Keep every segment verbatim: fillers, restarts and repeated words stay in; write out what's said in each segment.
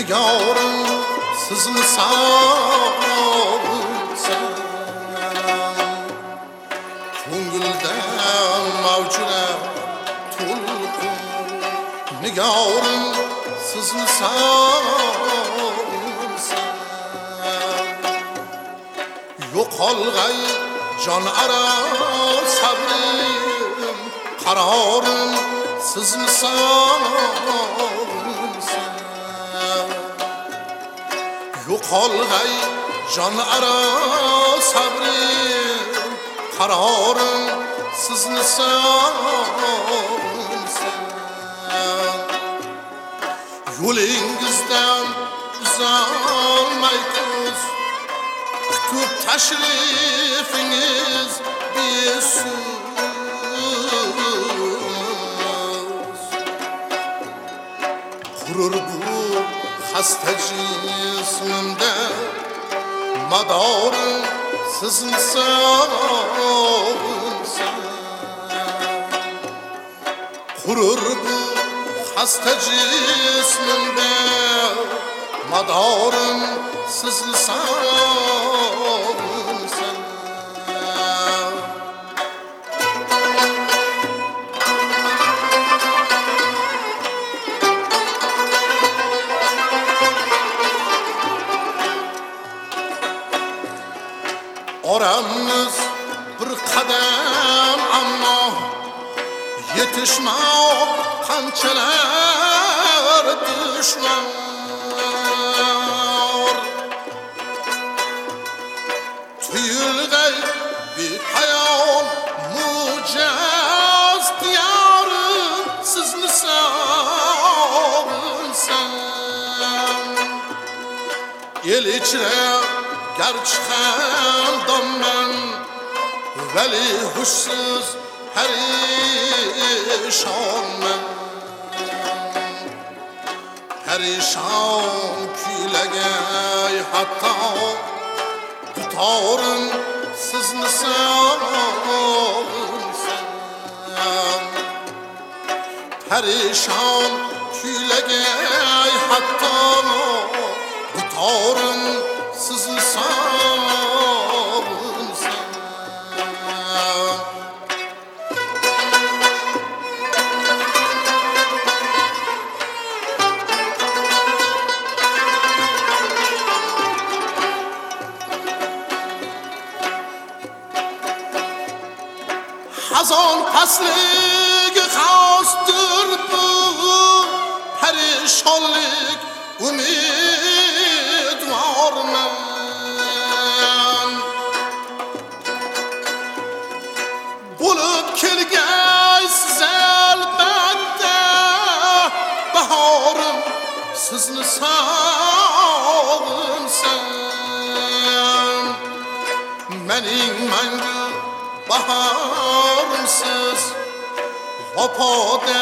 Nigorim sizni sog'insam, ko'ngilda mavjud to'lqin. Nigorim sizni sog'insam, yo'qolg'ay jon aro sabrim, qarorim sizni sog'insam. Yo'qolg'ay jon aro sabrim, qarorim sizni sog'insam. Yo'lingizdan uzolmay ko'z kutib tashrifingiz beso'z. Qurur bu xasta jismimda, madorim sizni sog'insam. Qurur bu xasta jismimda, madorim sizni sog'insam. Oramiz bir qadam, ammo yetishmoq qanchalar dushman. Tuyulg'ay bepayon mujoz diyorim, sizni sog'insam. El ichra garchi ham domman, vali hushsiz parishonman. Parishon kuylagay hatto dutorim sizni sog'insam. Parishon kuylagay hatto dutorim sizni sog'insam. Xazon pastligi xosdir bu, parishonlik umidvorman. Bo'lib kelgaysiz albatta, bahorim sizni sog'insam. Mening mangu bahorimsiz, vafoda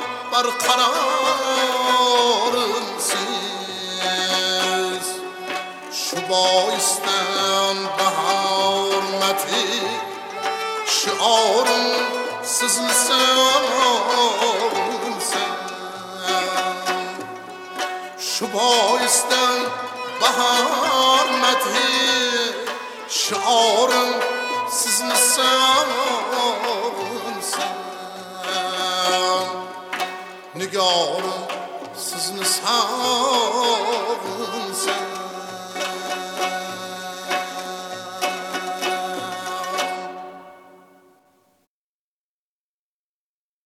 barqarorimsiz. Shu boisdan bahormati shiorim sizni sog'insam. Shu boisdan bahormati shiorim sizni sog'insam. Nigorim sizni sog'insam.